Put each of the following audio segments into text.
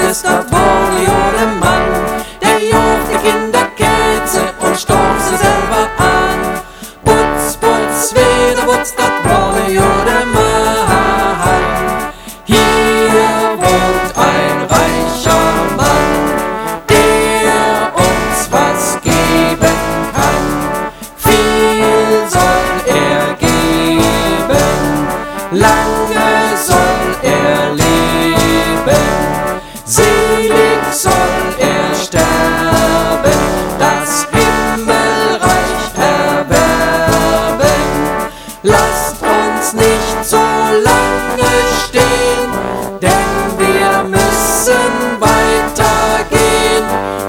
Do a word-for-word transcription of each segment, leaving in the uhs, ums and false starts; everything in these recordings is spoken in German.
ist das wohl jode Mann, der jocht die Kinderkätze und stoßt sie selber an. Putz, putz, wieder putz, das wohl jode Mann. Hier wohnt ein reicher Mann, der uns was geben kann. Viel soll er geben, lange soll er leben, selig soll er sterben, das Himmelreich erwerben. Lasst uns nicht so lange stehen, denn wir müssen weitergehen,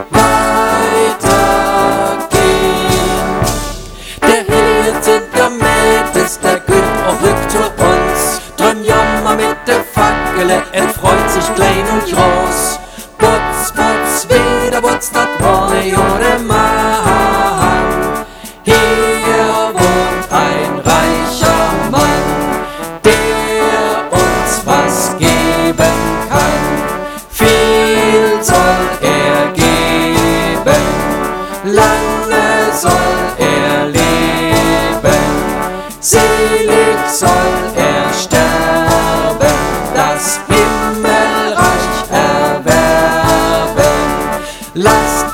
weitergehen. Der Hyazinth, der mäht ist, der Güt auch rückt zu uns. Drum jammer mit der Fackele, erfreut sich klein und groß. Putz, putz, wieder putz, dat wolle jode Mann. Hier wohnt ein reicher Mann, der uns was geben kann. Viel soll er geben, lange soll er leben, selig soll er sterben, das Himmelreich erwerben. Lasst